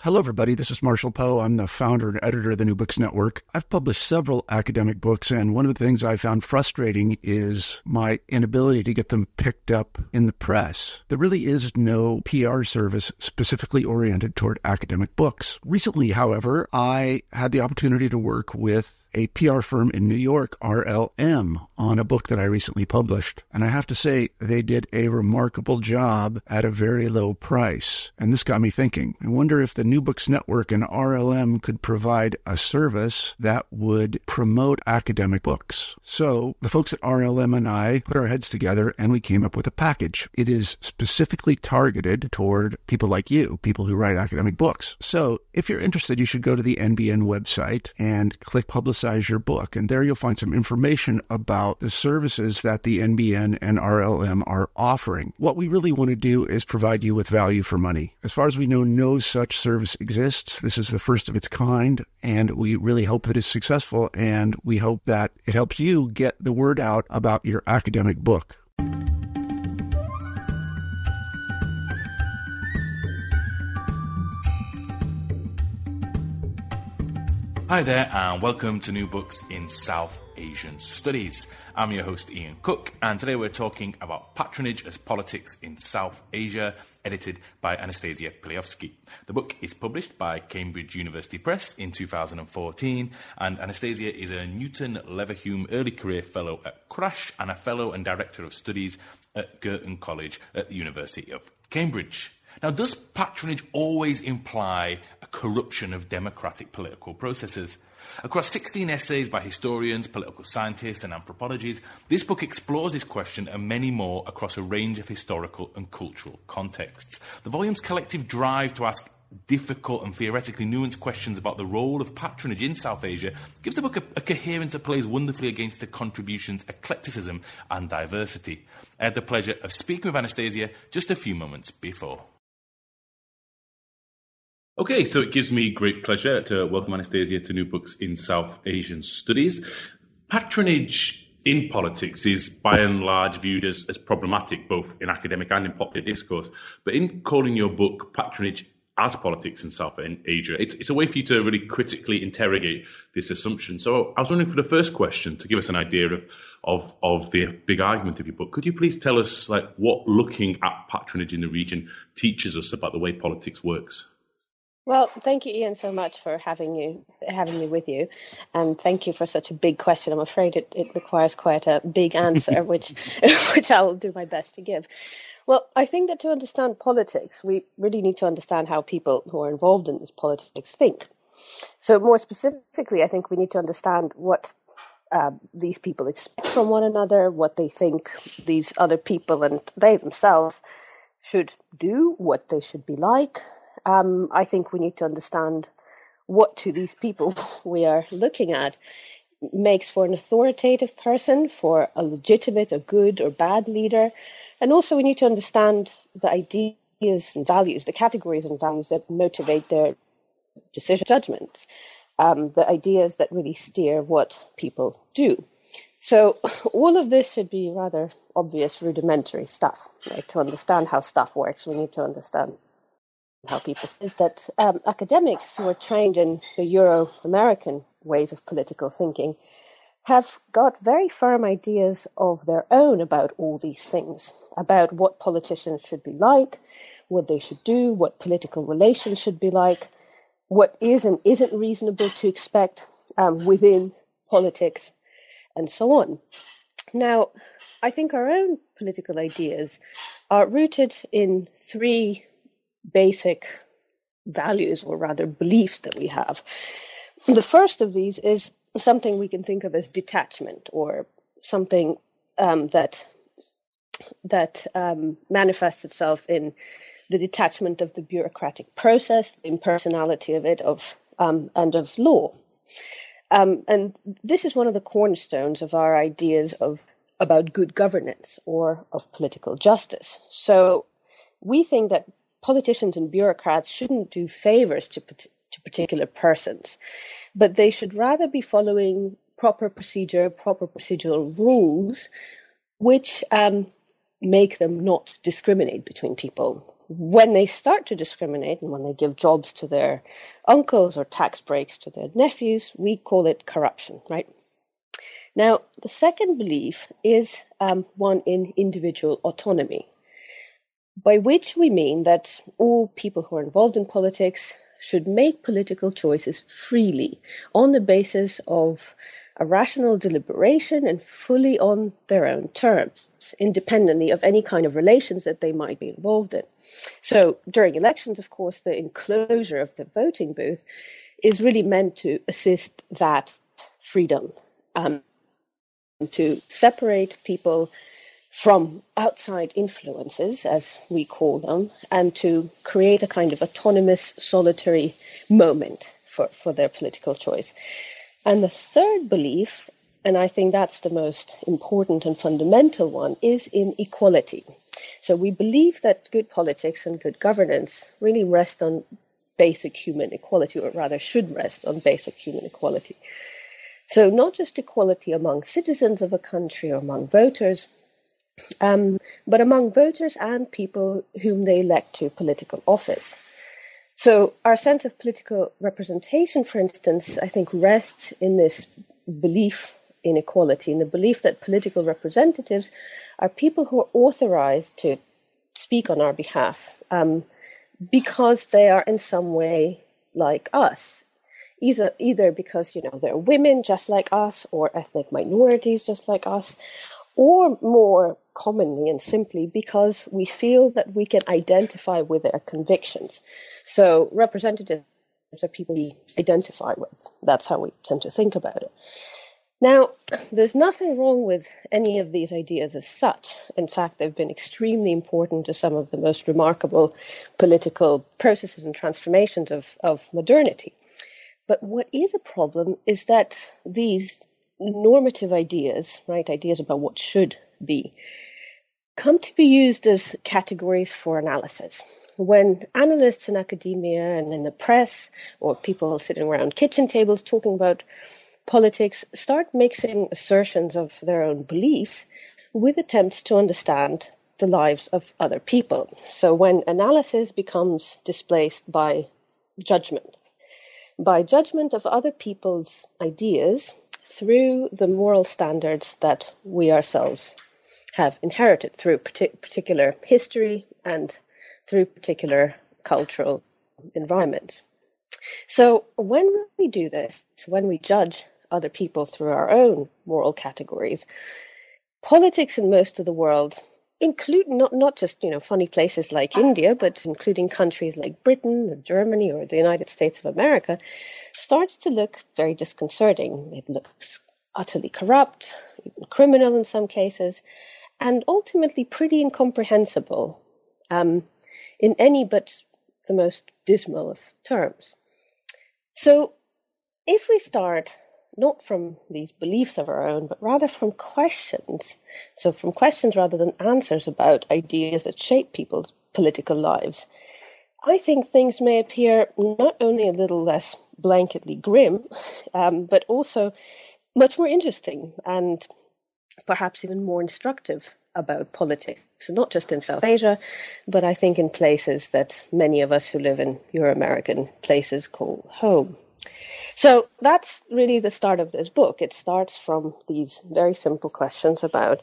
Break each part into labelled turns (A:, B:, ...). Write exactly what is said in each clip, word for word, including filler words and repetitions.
A: Hello, everybody. This is Marshall Poe. I'm the founder and editor of the New Books Network. I've published several academic books, and one of the things I found frustrating is my inability to get them picked up in the press. There really is no P R service specifically oriented toward academic books. Recently, however, I had the opportunity to work with a P R firm in New York, R L M, on a book that I recently published. And I have to say, they did a remarkable job at a very low price. And this got me thinking. I wonder if the New Books Network and R L M could provide a service that would promote academic books. So the folks at R L M and I put our heads together and we came up with a package. It is specifically targeted toward people like you, people who write academic books. So if you're interested, you should go to the N B N website and click Publicize your book. And there you'll find some information about the services that the N B N and R L M are offering. What we really want to do is provide you with value for money. As far as we know, no such service exists. This is the first of its kind, and we really hope that it's successful, and we hope that it helps you get the word out about your academic book.
B: Hi there, and welcome to New Books in South Asian Studies. I'm your host, Ian Cook, and today we're talking about patronage as politics in South Asia, edited by Anastasia Pilayovsky. The book is published by Cambridge University Press in two thousand fourteen, and Anastasia is a Newton Leverhulme Early Career Fellow at Crash and a Fellow and Director of Studies at Girton College at the University of Cambridge. Now, does patronage always imply a corruption of democratic political processes? Across sixteen essays by historians, political scientists and anthropologists, this book explores this question and many more across a range of historical and cultural contexts. The volume's collective drive to ask difficult and theoretically nuanced questions about the role of patronage in South Asia gives the book a, a coherence that plays wonderfully against the contribution's eclecticism and diversity. I had the pleasure of speaking with Anastasia just a few moments before. Okay, so it gives me great pleasure to welcome Anastasia to New Books in South Asian Studies. Patronage in politics is by and large viewed as, as problematic, both in academic and in popular discourse. But in calling your book Patronage as Politics in South Asia, it's, it's a way for you to really critically interrogate this assumption. So I was wondering, for the first question, to give us an idea of, of, of the big argument of your book, could you please tell us like what looking at patronage in the region teaches us about the way politics works?
C: Well, thank you, Ian, so much for having you having me with you, and thank you for such a big question. I'm afraid it, it requires quite a big answer, which which I'll do my best to give. Well, I think that to understand politics, we really need to understand how people who are involved in this politics think. So, more specifically, I think we need to understand what uh, these people expect from one another, what they think these other people and they themselves should do, what they should be like. Um, I think we need to understand what to these people we are looking at makes for an authoritative person, for a legitimate, a good or bad leader. And also we need to understand the ideas and values, the categories and values that motivate their decision judgments, um, the ideas that really steer what people do. So all of this should be rather obvious, rudimentary stuff. Right? To understand how stuff works, we need to understand how people is that um, academics who are trained in the Euro-American ways of political thinking have got very firm ideas of their own about all these things, about what politicians should be like, what they should do, what political relations should be like, what is and isn't reasonable to expect um, within politics, and so on. Now, I think our own political ideas are rooted in three basic values, or rather beliefs, that we have. The first of these is something we can think of as detachment, or something um, that that um, manifests itself in the detachment of the bureaucratic process, the impersonality of it, of um, and of law. Um, and this is one of the cornerstones of our ideas of about good governance or of political justice. So we think that politicians and bureaucrats shouldn't do favors to, to particular persons, but they should rather be following proper procedure, proper procedural rules, which um, make them not discriminate between people when they start to discriminate and when they give jobs to their uncles or tax breaks to their nephews, we call it corruption, right? Now, the second belief is um, one in individual autonomy, by which we mean that all people who are involved in politics should make political choices freely on the basis of a rational deliberation and fully on their own terms, independently of any kind of relations that they might be involved in. So during elections, of course, the enclosure of the voting booth is really meant to assist that freedom, um, to separate people from outside influences, as we call them, and to create a kind of autonomous, solitary moment for, for their political choice. And the third belief, and I think that's the most important and fundamental one, is in equality. So we believe that good politics and good governance really rest on basic human equality, or rather should rest on basic human equality. So not just equality among citizens of a country or among voters, um, but among voters and people whom they elect to political office. So our sense of political representation, for instance, I think rests in this belief in equality, in the belief that political representatives are people who are authorized to speak on our behalf um, because they are in some way like us, either, either because, you know, they're women just like us or ethnic minorities just like us, or more commonly and simply because we feel that we can identify with their convictions. So representatives are people we identify with. That's how we tend to think about it. Now, there's nothing wrong with any of these ideas as such. In fact, they've been extremely important to some of the most remarkable political processes and transformations of, of modernity. But what is a problem is that these normative ideas, right, ideas about what should be, come to be used as categories for analysis. When analysts in academia and in the press, or people sitting around kitchen tables talking about politics, start mixing assertions of their own beliefs with attempts to understand the lives of other people. So when analysis becomes displaced by judgment, by judgment of other people's ideas through the moral standards that we ourselves have inherited through partic- particular history and through particular cultural environments. So when we do this, when we judge other people through our own moral categories, politics in most of the world, including not, not just, you know, funny places like India, but including countries like Britain or Germany or the United States of America, starts to look very disconcerting. It looks utterly corrupt, even criminal in some cases, and ultimately pretty incomprehensible um, in any but the most dismal of terms. So if we start not from these beliefs of our own, but rather from questions, so from questions rather than answers about ideas that shape people's political lives, I think things may appear not only a little less blanketly grim, um, but also much more interesting and perhaps even more instructive about politics, so not just in South Asia, but I think in places that many of us who live in Euro-American places call home. So that's really the start of this book. It starts from these very simple questions about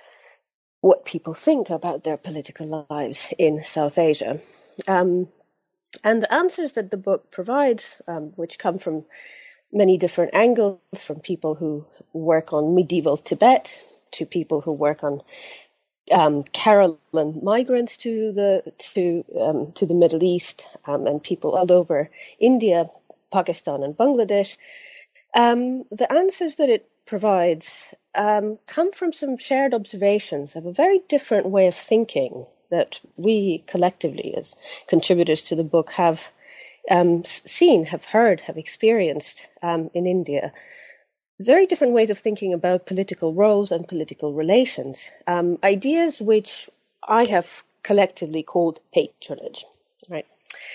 C: what people think about their political lives in South Asia. Um, and the answers that the book provides, um, which come from many different angles, from people who work on medieval Tibet to people who work on um, Caroline migrants to the to um, to the Middle East, um, and people all over India, Pakistan, and Bangladesh. Um, the answers that it provides um, come from some shared observations of a very different way of thinking that we collectively, as contributors to the book, have um, seen, have heard, have experienced um, in India. Very different ways of thinking about political roles and political relations. Um, ideas which I have collectively called patronage. Right.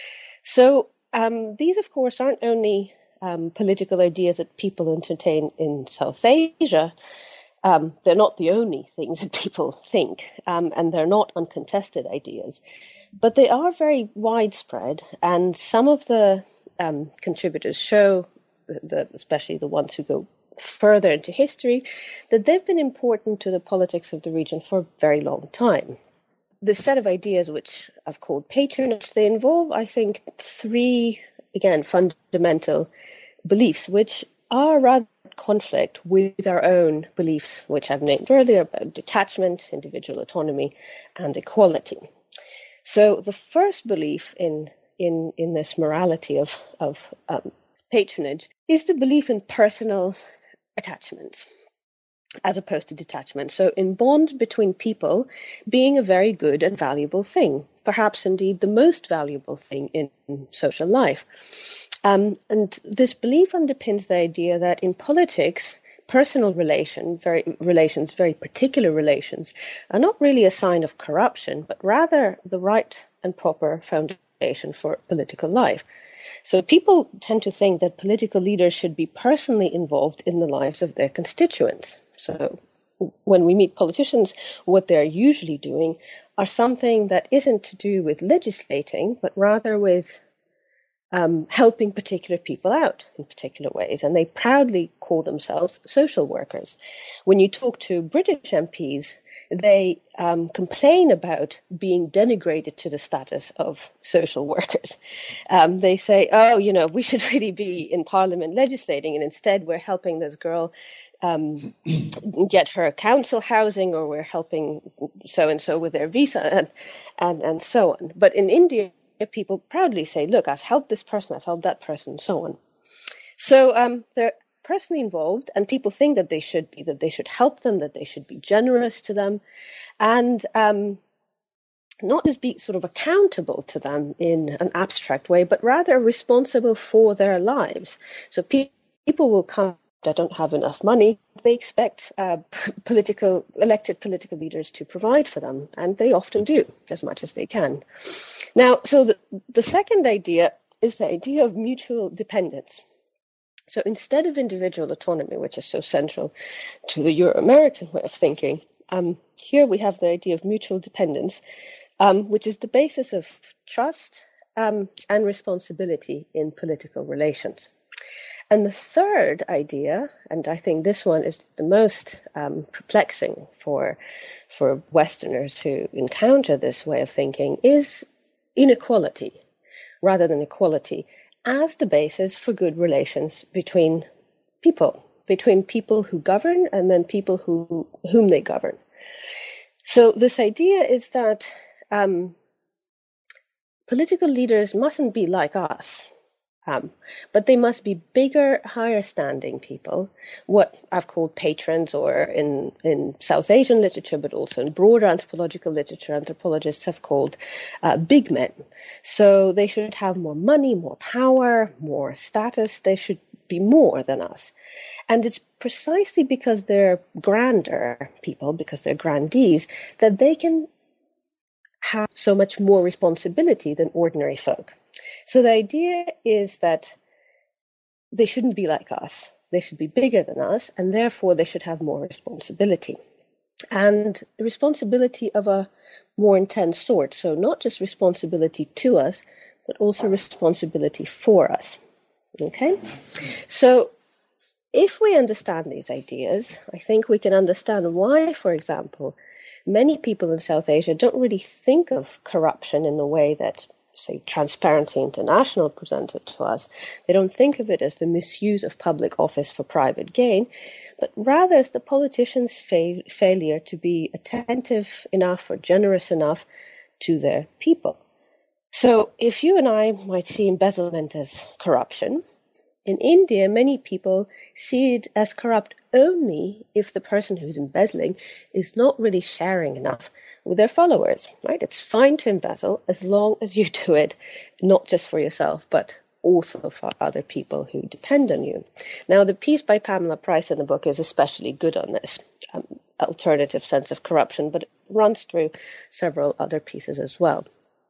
C: So um, these, of course, aren't only um, political ideas that people entertain in South Asia. Um, they're not the only things that people think, um, and they're not uncontested ideas. but they are very widespread, and some of the um, contributors show, the, the, especially the ones who go further into history, that they've been important to the politics of the region for a very long time. The set of ideas which I've called patronage, they involve, I think, three, again, fundamental beliefs, which are rather in conflict with our own beliefs, which I've named earlier, about detachment, individual autonomy, and equality. So the first belief in in, in this morality of, of um, patronage is the belief in personal attachment as opposed to detachment. So in bonds between people being a very good and valuable thing, perhaps indeed the most valuable thing in social life. Um, and this belief underpins the idea that in politics, personal relation, very, relations, very particular relations, are not really a sign of corruption, but rather the right and proper foundation for political life. So people tend to think that political leaders should be personally involved in the lives of their constituents. So when we meet politicians, what they're usually doing are something that isn't to do with legislating, but rather with um, helping particular people out in particular ways. And they proudly call themselves social workers. When you talk to British M Ps, they um, complain about being denigrated to the status of social workers. Um, they say, oh, you know, we should really be in Parliament legislating, and instead we're helping this girl um, get her council housing, or we're helping so-and-so with their visa, and, and, and so on. But in India, people proudly say, look, I've helped this person, I've helped that person, and so on. So um, they're personally involved, and people think that they should be, that they should help them, that they should be generous to them, and um, not just be sort of accountable to them in an abstract way, but rather responsible for their lives. So pe- people will come that don't have enough money. They expect uh, political, elected political leaders to provide for them, and they often do as much as they can. Now, so the, the second idea is the idea of mutual dependence. So instead of individual autonomy, which is so central to the Euro-American way of thinking, um, here we have the idea of mutual dependence, um, which is the basis of trust um, and responsibility in political relations. And the third idea, and I think this one is the most um, perplexing for, for Westerners who encounter this way of thinking, is inequality rather than equality as the basis for good relations between people, between people who govern and then people who whom they govern. So this idea is that um, political leaders mustn't be like us. Um, but they must be bigger, higher standing people, what I've called patrons, or in, in South Asian literature, but also in broader anthropological literature, anthropologists have called uh, big men. So they should have more money, more power, more status. They should be more than us. And it's precisely because they're grander people, because they're grandees, that they can have so much more responsibility than ordinary folk. So the idea is that they shouldn't be like us. They should be bigger than us, and therefore they should have more responsibility. And responsibility of a more intense sort. So not just responsibility to us, but also responsibility for us. Okay? So if we understand these ideas, I think we can understand why, for example, many people in South Asia don't really think of corruption in the way that, say, Transparency International presented to us. They don't think of it as the misuse of public office for private gain, but rather as the politicians' fa- failure to be attentive enough or generous enough to their people. So if you and I might see embezzlement as corruption, in India, many people see it as corrupt only if the person who's embezzling is not really sharing enough with their followers, right? It's fine to embezzle as long as you do it not just for yourself, but also for other people who depend on you. Now, the piece by Pamela Price in the book is especially good on this um, alternative sense of corruption, but it runs through several other pieces as well.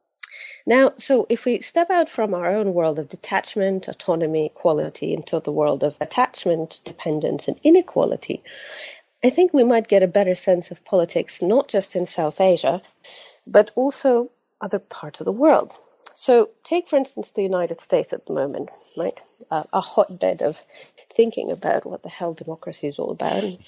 C: Now, so if we step out from our own world of detachment, autonomy, equality into the world of attachment, dependence, and inequality, I think we might get a better sense of politics, not just in South Asia, but also other parts of the world. So take, for instance, the United States at the moment, right? Uh, a hotbed of thinking about what the hell democracy is all about, and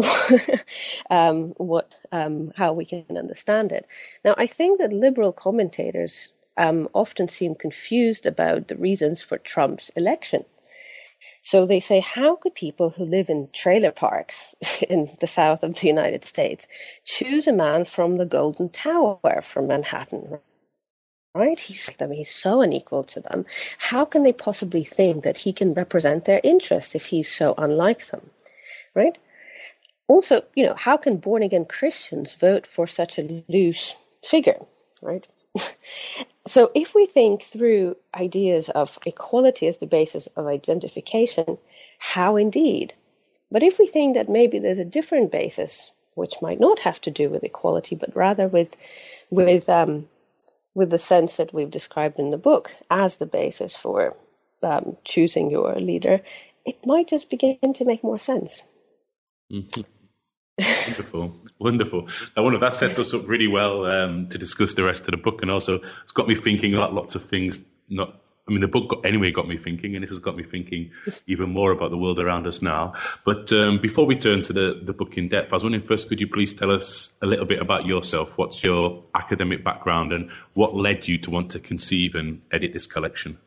C: um, what, um, how we can understand it. Now, I think that liberal commentators um, often seem confused about the reasons for Trump's election. So they say, how could people who live in trailer parks in the south of the United States choose a man from the Golden Tower from Manhattan? Right? He's, I mean, he's so unequal to them. How can they possibly think that he can represent their interests if he's so unlike them? Right? Also, you know, how can born-again Christians vote for such a loose figure? Right? So if we think through ideas of equality as the basis of identification, how indeed? But if we think that maybe there's a different basis, which might not have to do with equality, but rather with, with, um, with the sense that we've described in the book as the basis for um, choosing your leader, it might just begin to make more sense.
B: Mm-hmm. Wonderful, wonderful. I wonder if that sets us up really well um, to discuss the rest of the book, and also it's got me thinking about lots of things. Not, I mean, the book got, anyway got me thinking, and this has got me thinking even more about the world around us now. But um, before we turn to the, the book in depth, I was wondering first, could you please tell us a little bit about yourself? What's your academic background, and what led you to want to conceive and edit this collection?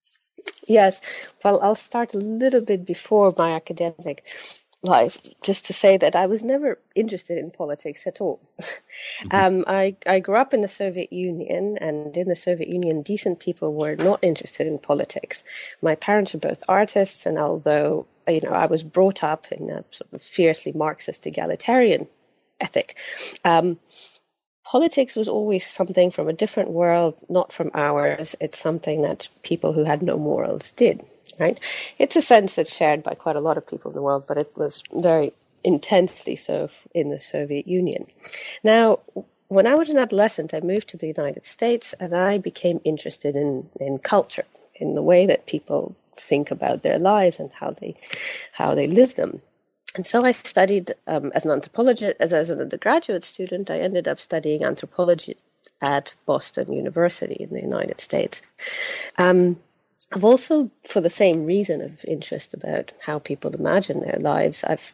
C: Yes, well, I'll start a little bit before my academic life, just to say that I was never interested in politics at all. Mm-hmm. um, I, I grew up in the Soviet Union, and in the Soviet Union, decent people were not interested in politics. My parents are both artists, and although, you know, I was brought up in a sort of fiercely Marxist egalitarian ethic, um, politics was always something from a different world, not from ours. It's something that people who had no morals did. Right? It's a sense that's shared by quite a lot of people in the world, but it was very intensely so in the Soviet Union. Now, when I was an adolescent, I moved to the United States, and I became interested in, in culture, in the way that people think about their lives and how they how they live them. And so I studied um, as an anthropologist, as, as an undergraduate student. I ended up studying anthropology at Boston University in the United States. Um, I've also, for the same reason of interest about how people imagine their lives, I've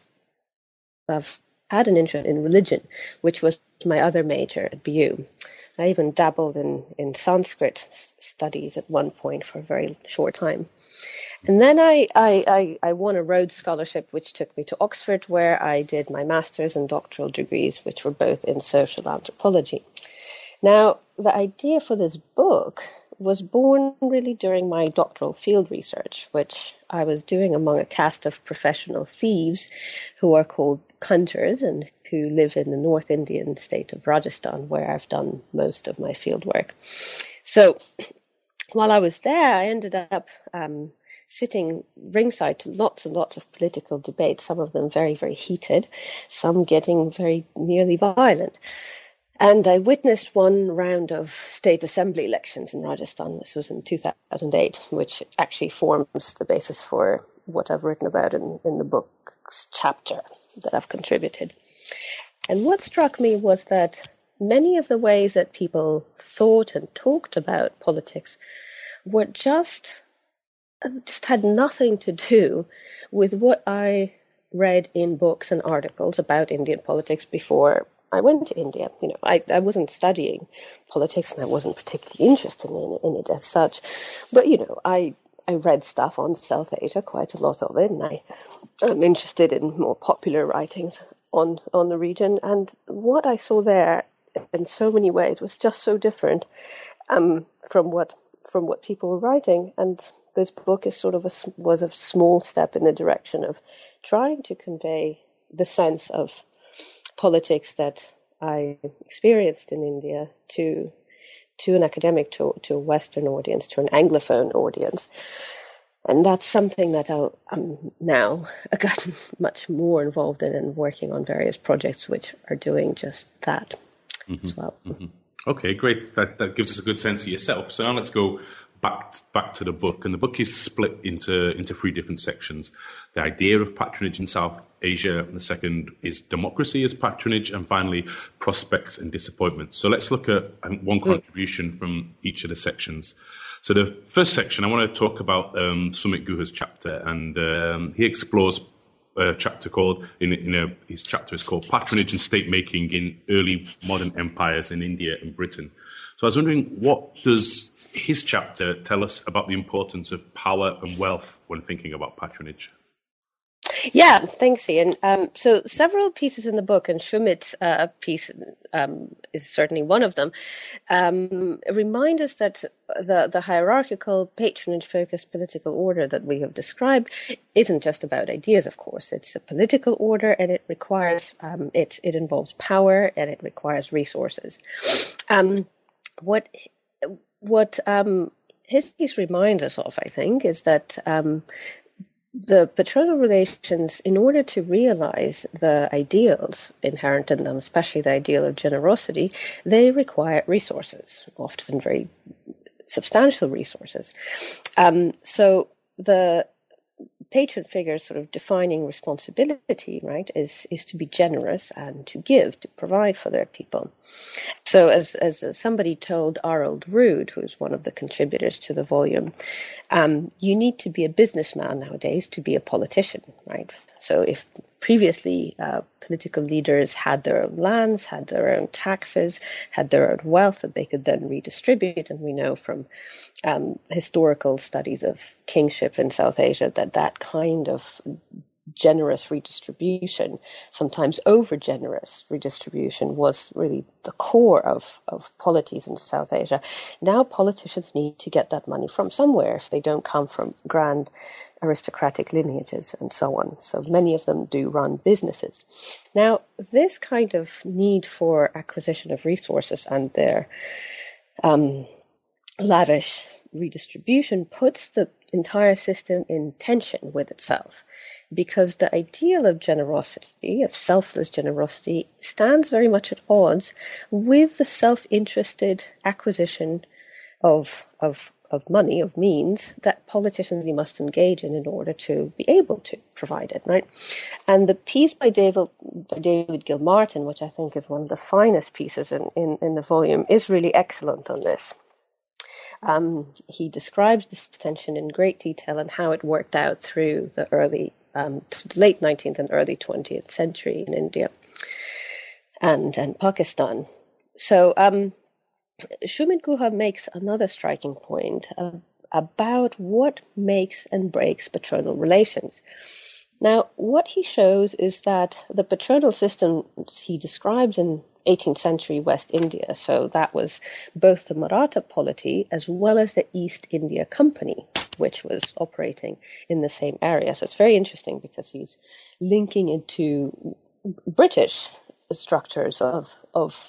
C: I've had an interest in religion, which was my other major at B U. I even dabbled in, in Sanskrit studies at one point for a very short time. And then I, I, I, I won a Rhodes Scholarship, which took me to Oxford, where I did my master's and doctoral degrees, which were both in social anthropology. Now, the idea for this book was born really during my doctoral field research, which I was doing among a cast of professional thieves who are called Khuntars and who live in the North Indian state of Rajasthan, where I've done most of my field work. So while I was there, I ended up um, sitting ringside to lots and lots of political debates, some of them very, very heated, some getting very nearly violent. And I witnessed one round of state assembly elections in Rajasthan. This was in two thousand eight, which actually forms the basis for what I've written about in, in the book's chapter that I've contributed. And what struck me was that many of the ways that people thought and talked about politics were just, just had nothing to do with what I read in books and articles about Indian politics before I went to India. You know, I, I wasn't studying politics, and I wasn't particularly interested in, in it as such. But, you know, I, I read stuff on South Asia, quite a lot of it, and I, I'm interested in more popular writings on, on the region. And what I saw there in so many ways was just so different um, from what from what people were writing. And this book is sort of a, was a small step in the direction of trying to convey the sense of politics that I experienced in India to to an academic, to, to a Western audience, to an Anglophone audience. And that's something that I'll, I'm now gotten much more involved in and working on various projects which are doing just that mm-hmm. as well.
B: Mm-hmm. Okay, great. That that gives us a good sense of yourself. So now let's go back back to the book, and the book is split into into three different sections: the idea of patronage in South Asia, and the second is democracy as patronage, and finally prospects and disappointments. So let's look at one contribution from each of the sections. So the first section, I want to talk about um, Sumit Guha's chapter, and um, he explores a chapter called, in, in a, his chapter is called Patronage and State Making in Early Modern Empires in India and Britain. So I was wondering, what does his chapter tell us about the importance of power and wealth when thinking about patronage?
C: Yeah, thanks, Ian. Um, so several pieces in the book, and Shumit's uh, piece um, is certainly one of them, um, remind us that the, the hierarchical, patronage-focused political order that we have described isn't just about ideas, of course. It's a political order, and it requires, um, it, it involves power, and it requires resources. Um, what what um, his piece reminds us of, I think, is that um, the patronal relations, in order to realize the ideals inherent in them, especially the ideal of generosity, they require resources, often very substantial resources. Um, so the patron figure's sort of defining responsibility, right, is is to be generous and to give, to provide for their people. So as as somebody told Harold Rood, who is one of the contributors to the volume, um, you need to be a businessman nowadays to be a politician, right? So if previously uh, political leaders had their own lands, had their own taxes, had their own wealth that they could then redistribute, and we know from um, historical studies of kingship in South Asia that that kind of generous redistribution, sometimes over-generous redistribution, was really the core of, of polities in South Asia. Now politicians need to get that money from somewhere if they don't come from grand aristocratic lineages and so on. So many of them do run businesses. Now, this kind of need for acquisition of resources and their um, lavish redistribution puts the entire system in tension with itself, because the ideal of generosity, of selfless generosity, stands very much at odds with the self-interested acquisition of of of money, of means, that politicians really must engage in in order to be able to provide it, right? And the piece by David, by David Gilmartin, which I think is one of the finest pieces in, in, in the volume, is really excellent on this. Um, he describes this tension in great detail and how it worked out through the early, um, late nineteenth and early twentieth century in India and, and Pakistan. So um, Sumit Guha makes another striking point uh, about what makes and breaks patronal relations. Now, what he shows is that the patronal system he describes in eighteenth century West India, so that was both the Maratha polity as well as the East India Company, which was operating in the same area. So it's very interesting because he's linking into British structures of of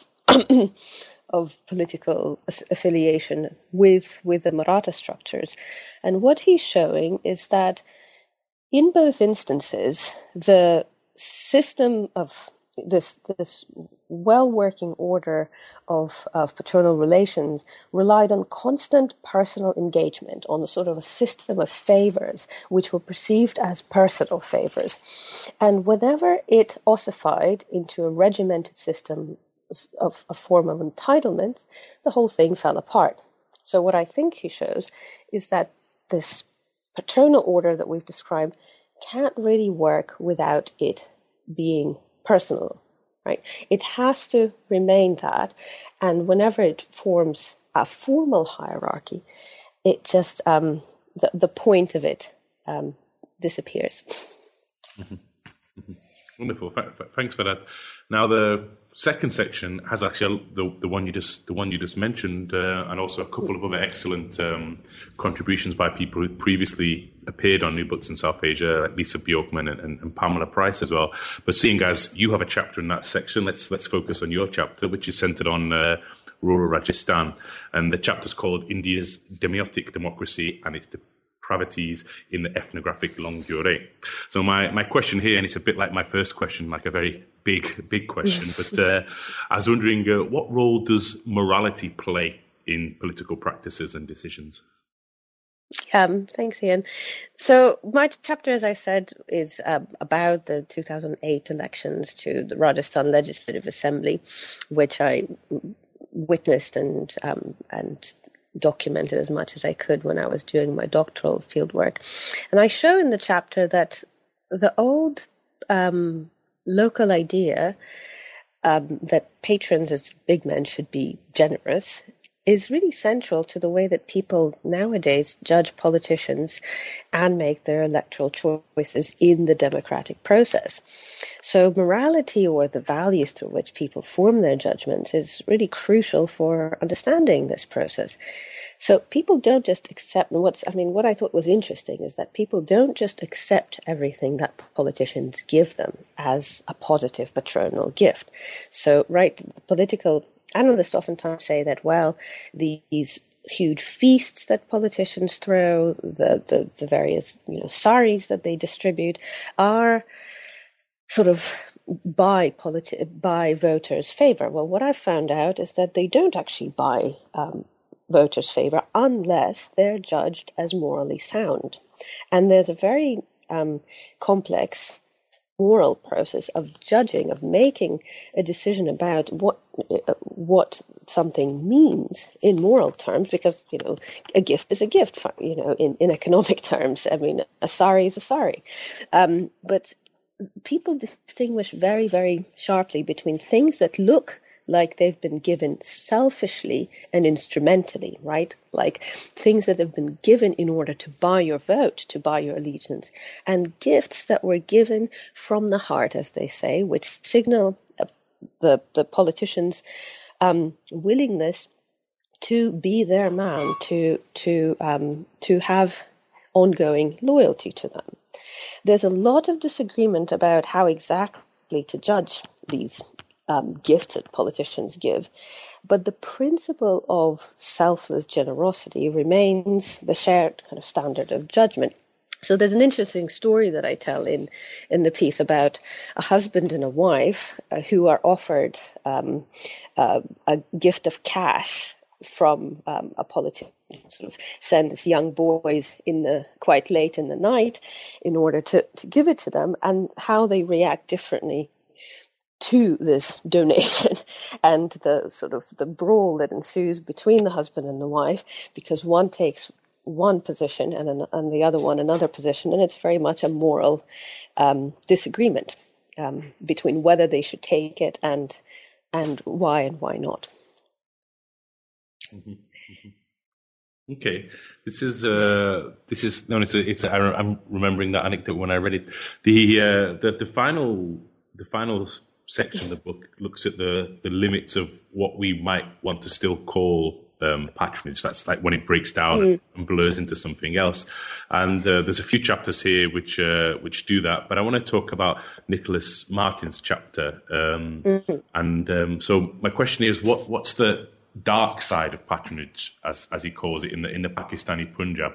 C: of political affiliation with with the Maratha structures. And what he's showing is that in both instances, the system of this this well-working order of, of patronal relations relied on constant personal engagement, on a sort of a system of favors, which were perceived as personal favors. And whenever it ossified into a regimented system of, of formal entitlements, the whole thing fell apart. So what I think he shows is that this patronal order that we've described can't really work without it being personal, right? It has to remain that, and whenever it forms a formal hierarchy, it just um, the the point of it um, disappears.
B: Mm-hmm. Mm-hmm. Wonderful, thanks for that. Now the second section has actually the the one you just the one you just mentioned, uh, and also a couple of other excellent um, contributions by people who previously appeared on New Books in South Asia, like Lisa Bjorkman and, and, and Pamela Price as well. But seeing as you have a chapter in that section, let's let's focus on your chapter, which is centered on uh, rural Rajasthan, and the chapter's called India's Demiotic Democracy and its Depravities in the Ethnographic Longue Durée. So my, my question here, and it's a bit like my first question, like a very big, big question, but uh, I was wondering, uh, what role does morality play in political practices and decisions?
C: Um, thanks, Ian. So my chapter, as I said, is uh, about the two thousand eight elections to the Rajasthan Legislative Assembly, which I witnessed and um, and documented as much as I could when I was doing my doctoral fieldwork. And I show in the chapter that the old um, local idea um, that patrons as big men should be generous is really central to the way that people nowadays judge politicians and make their electoral choices in the democratic process. So morality, or the values through which people form their judgments, is really crucial for understanding this process. So people don't just accept, and what's, I mean, what I thought was interesting is that people don't just accept everything that politicians give them as a positive patronal gift. So, right, the political analysts oftentimes say that, well, these huge feasts that politicians throw, the, the, the various, you know, saris that they distribute are sort of by politi- by voters' favor. Well, what I've found out is that they don't actually buy um, voters' favor unless they're judged as morally sound. And there's a very um, complex moral process of judging, of making a decision about what uh, what something means in moral terms, because, you know, a gift is a gift, you know, in, in economic terms. I mean, a sari is a sari. Um, but people distinguish very, very sharply between things that look like they've been given selfishly and instrumentally, right? Like things that have been given in order to buy your vote, to buy your allegiance, and gifts that were given from the heart, as they say, which signal uh, the, the politicians' um, willingness to be their man, to, to, um, to have ongoing loyalty to them. There's a lot of disagreement about how exactly to judge these Um, gifts that politicians give, but the principle of selfless generosity remains the shared kind of standard of judgment. So there's an interesting story that I tell in, in the piece about a husband and a wife uh, who are offered um, uh, a gift of cash from um, a politician. Sort of send these young boys in the quite late in the night in order to, to give it to them, and how they react differently to this donation, and the sort of the brawl that ensues between the husband and the wife, because one takes one position and an, and the other one another position, and it's very much a moral um, disagreement um, between whether they should take it and and why and why not.
B: Mm-hmm. Mm-hmm. Okay, this is uh, this is no, it's a, it's a, I'm remembering that anecdote when I read it. The uh, the the final the final. section of the book looks at the, the limits of what we might want to still call um, patronage. That's like when it breaks down mm. and blurs into something else. And uh, there's a few chapters here which uh, which do that. But I want to talk about Nicholas Martin's chapter. Um, mm-hmm. And um, so my question is, what what's the dark side of patronage, as as he calls it in the in the Pakistani Punjab?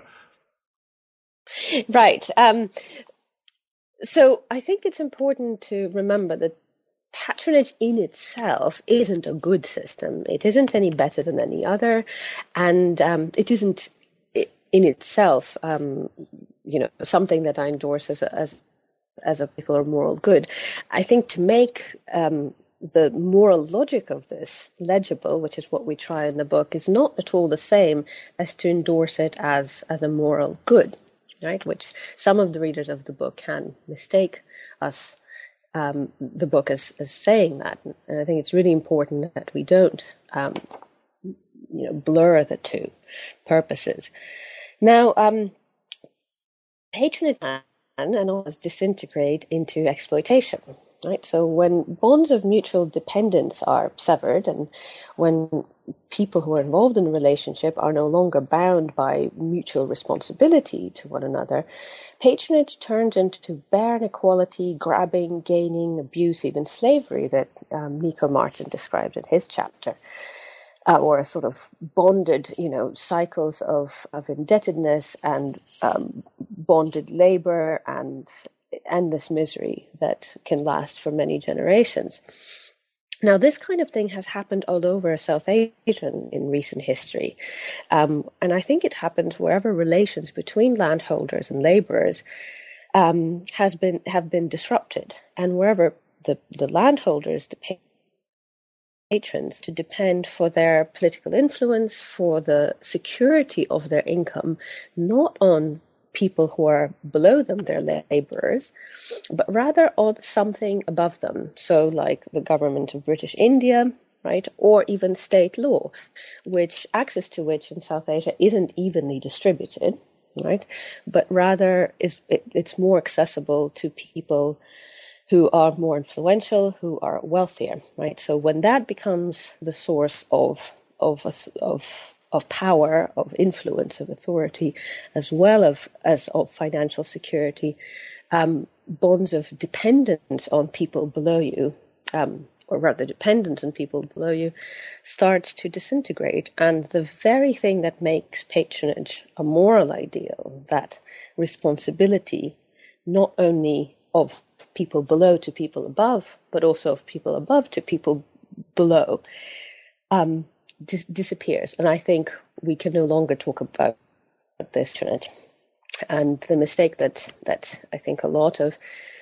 C: Right. Um, so I think it's important to remember that patronage in itself isn't a good system. It isn't any better than any other, and um, it isn't in itself, um, you know, something that I endorse as a, as as a particular moral good. I think to make um, the moral logic of this legible, which is what we try in the book, is not at all the same as to endorse it as as a moral good, right? Which some of the readers of the book can mistake us. Um, the book as, as saying that, and I think it's really important that we don't, um, you know, blur the two purposes. Now, um, patronage can and always disintegrate into exploitation, right? So when bonds of mutual dependence are severed, and when people who are involved in a relationship are no longer bound by mutual responsibility to one another, patronage turns into barren equality, grabbing, gaining, abuse, even slavery that um, Nico Martin described in his chapter, uh, or a sort of bonded, you know, cycles of, of indebtedness and um, bonded labor and endless misery that can last for many generations. Now, this kind of thing has happened all over South Asia in, in recent history. Um, and I think it happens wherever relations between landholders and laborers um, has been have been disrupted, and wherever the, the landholders, the patrons, to depend for their political influence, for the security of their income, not on people who are below them, their laborers, but rather on something above them. So like the government of British India, right? Or even state law, which access to which in South Asia isn't evenly distributed, right? But rather is it, it's more accessible to people who are more influential, who are wealthier, right? So when that becomes the source of of of of power, of influence, of authority, as well as, as of financial security, um, bonds of dependence on people below you, um, or rather dependence on people below you, starts to disintegrate. And the very thing that makes patronage a moral ideal, that responsibility, not only of people below to people above, but also of people above to people below, um, Dis- disappears. And I think we can no longer talk about this. And the mistake that that I think a lot of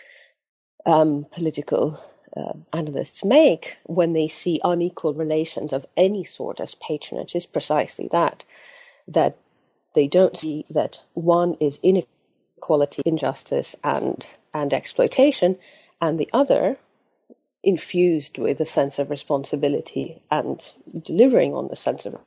C: um, political uh, analysts make when they see unequal relations of any sort as patronage is precisely that, that they don't see that one is inequality, injustice, and and exploitation, and the other infused with a sense of responsibility and delivering on the sense of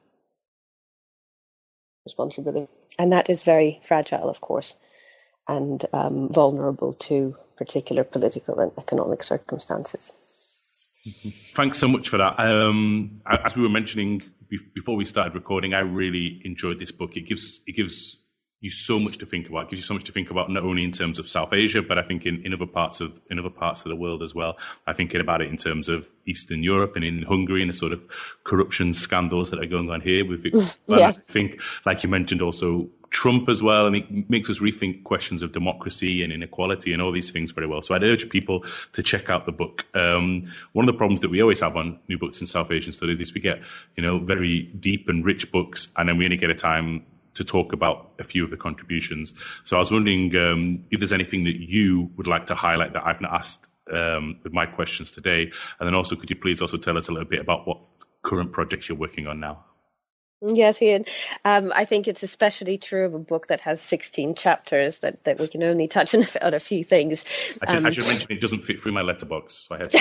C: responsibility. And that is very fragile, of course, and um, vulnerable to particular political and economic circumstances.
B: Thanks so much for that. Um, as we were mentioning before we started recording, I really enjoyed this book. It gives it gives you so much to think about. It gives you so much to think about, not only in terms of South Asia, but I think in, in other parts of in other parts of the world as well. I'm thinking about it in terms of Eastern Europe and in Hungary and the sort of corruption scandals that are going on here. With it.
C: Yeah.
B: I think, like you mentioned, also Trump as well, and it makes us rethink questions of democracy and inequality and all these things very well. So I'd urge people to check out the book. Um, one of the problems that we always have on New Books in South Asian Studies is we get, you know, very deep and rich books, and then we only get a time to talk about a few of the contributions. So I was wondering um, if there's anything that you would like to highlight that I've not asked um, with my questions today. And then also, could you please also tell us a little bit about what current projects you're working on now?
C: Yes, Ian. Um, I think it's especially true of a book that has sixteen chapters that, that we can only touch on a few things.
B: I should,
C: um,
B: I should mention it doesn't fit through my letterbox, so I have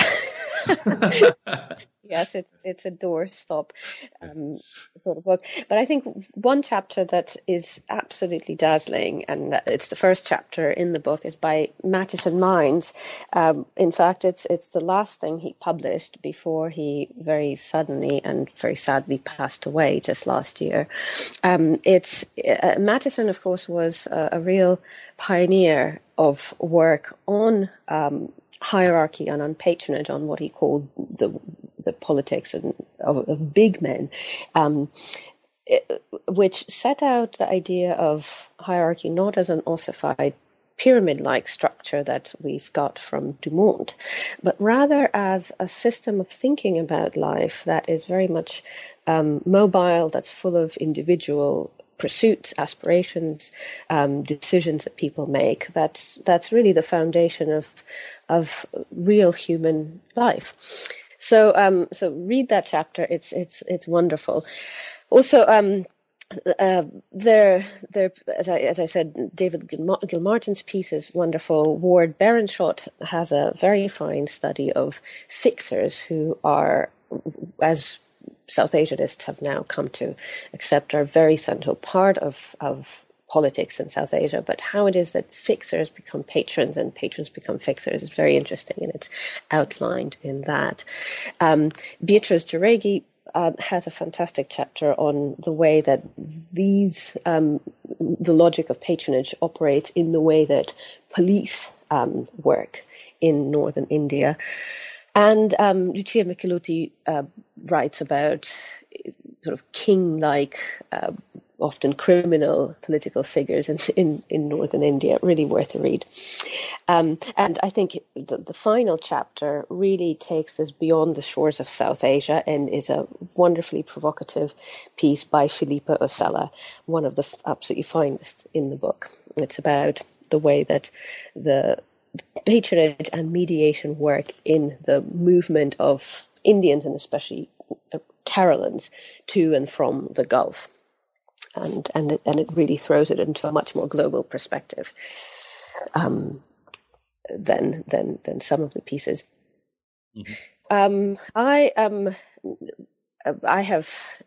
B: to.
C: Yes, it's it's a doorstop um, sort of book. But I think one chapter that is absolutely dazzling, and it's the first chapter in the book, is by Mattison Mines. Um, in fact, it's it's the last thing he published before he very suddenly and very sadly passed away just last year. Um, it's uh, Mattison, of course, was a, a real pioneer of work on um, hierarchy and on patronage, on what he called the the politics and of, of big men, um, it, which set out the idea of hierarchy not as an ossified pyramid-like structure that we've got from Dumont, but rather as a system of thinking about life that is very much um, mobile, that's full of individual pursuits, aspirations, um, decisions that people make. That's that's really the foundation of of real human life. So, um, so read that chapter. It's it's it's wonderful. Also, um, uh, there there as I as I said, David Gilmartin's piece is wonderful. Ward Berenschot has a very fine study of fixers who are, as South Asianists have now come to accept, are a very central part of of politics in South Asia, but how it is that fixers become patrons and patrons become fixers is very interesting, and it's outlined in that. Um, Beatrice Jaregui uh, has a fantastic chapter on the way that these, um, the logic of patronage operates in the way that police um, work in northern India. And um, Lucia Michelutti uh, writes about sort of king-like, uh, often criminal political figures in, in, in northern India. Really worth a read. Um, and I think the, the final chapter really takes us beyond the shores of South Asia and is a wonderfully provocative piece by Philippa Osella, one of the absolutely finest in the book. It's about the way that the patronage and mediation work in the movement of Indians and especially Keralans to and from the Gulf. And and it, and it really throws it into a much more global perspective um, than than than some of the pieces. Mm-hmm. Um, I um I have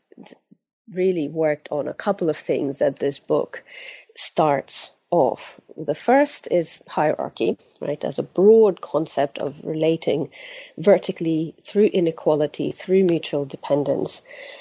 C: really worked on a couple of things that this book starts off. The first is hierarchy, right, as a broad concept of relating vertically through inequality, through mutual dependence,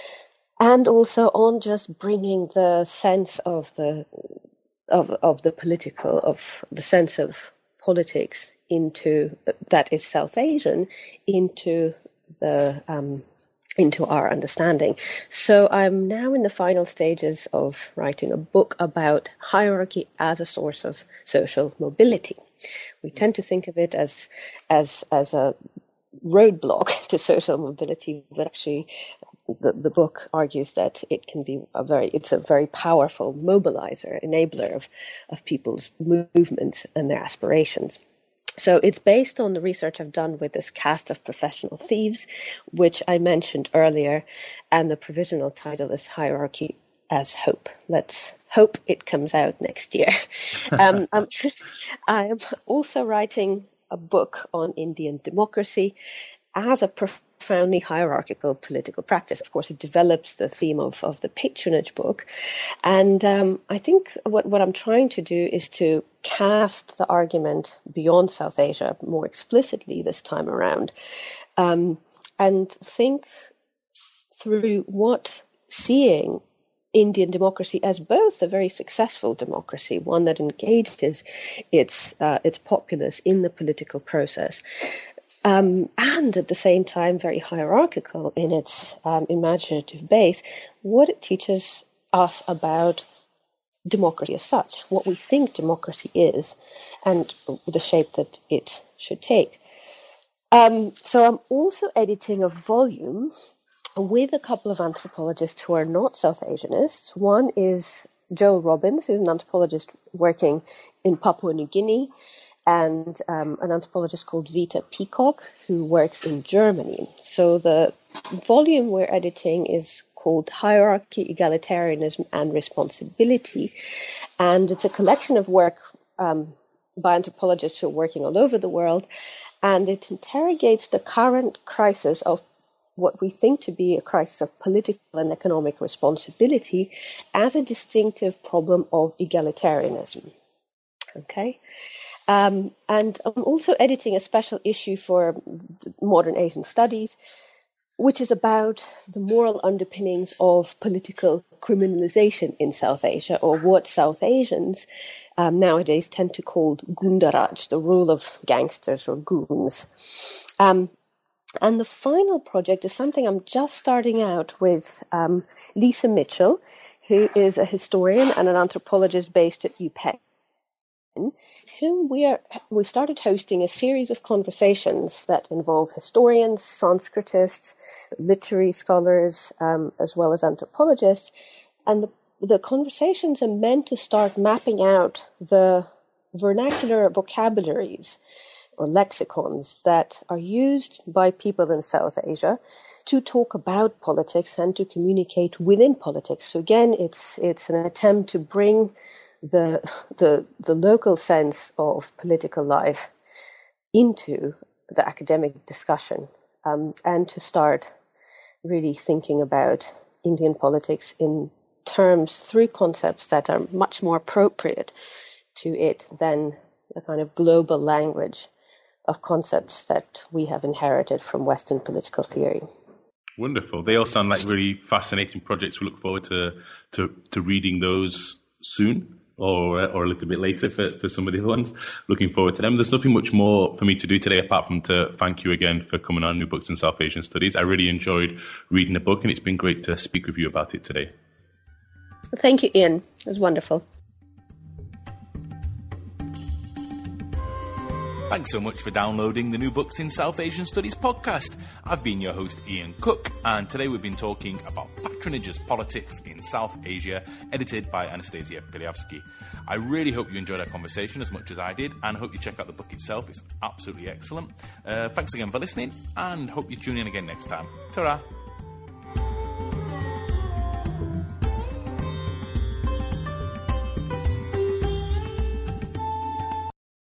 C: and also on just bringing the sense of the of of the political, of the sense of politics into that is South Asian into the um, into our understanding. So I'm now in the final stages of writing a book about hierarchy as a source of social mobility. We tend to think of it as as as a roadblock to social mobility, but actually the, the book argues that it can be a very it's a very powerful mobilizer, enabler of, of people's movements and their aspirations. So it's based on the research I've done with this cast of professional thieves, which I mentioned earlier, and the provisional title is Hierarchy as Hope. Let's hope it comes out next year. um, I'm, I'm also writing a book on Indian democracy as a profoundly hierarchical political practice. Of course, it develops the theme of, of the patronage book. And um, I think what, what I'm trying to do is to cast the argument beyond South Asia more explicitly this time around, um, and think through what seeing Indian democracy as both a very successful democracy, one that engages its uh, its populace in the political process, um, and at the same time very hierarchical in its um, imaginative base, what it teaches us about democracy as such, what we think democracy is, and the shape that it should take. Um, so I'm also editing a volume with a couple of anthropologists who are not South Asianists. One is Joel Robbins, who's an anthropologist working in Papua New Guinea, and um, an anthropologist called Vita Peacock, who works in Germany. So the volume we're editing is called Hierarchy, Egalitarianism and Responsibility, and it's a collection of work um, by anthropologists who are working all over the world, and it interrogates the current crisis of what we think to be a crisis of political and economic responsibility as a distinctive problem of egalitarianism. Okay? Um, and I'm also editing a special issue for Modern Asian Studies, which is about the moral underpinnings of political criminalization in South Asia, or what South Asians um, nowadays tend to call Gundaraj, the rule of gangsters or goons. Um, and the final project is something I'm just starting out with um, Lisa Mitchell, who is a historian and an anthropologist based at UPenn, whom we are we started hosting a series of conversations that involve historians, Sanskritists, literary scholars, um, as well as anthropologists. And the, the conversations are meant to start mapping out the vernacular vocabularies or lexicons that are used by people in South Asia to talk about politics and to communicate within politics. So again, it's it's an attempt to bring the the the local sense of political life into the academic discussion, um, and to start really thinking about Indian politics in terms through concepts that are much more appropriate to it than the kind of global language of concepts that we have inherited from Western political theory.
B: Wonderful. They all sound like really fascinating projects. We look forward to to, to reading those soon. Or, or a little bit later for, for some of the other ones. Looking forward to them. There's nothing much more for me to do today apart from to thank you again for coming on New Books in South Asian Studies. I really enjoyed reading the book, and it's been great to speak with you about it today.
C: Thank you, Ian. It was wonderful.
B: Thanks so much for downloading the New Books in South Asian Studies podcast. I've been your host, Ian Cook, and today we've been talking about patronage as politics in South Asia, edited by Anastasia Pilyavsky. I really hope you enjoyed our conversation as much as I did, and hope you check out the book itself. It's absolutely excellent. Uh, thanks again for listening, and hope you tune in again next time. Ta-ra!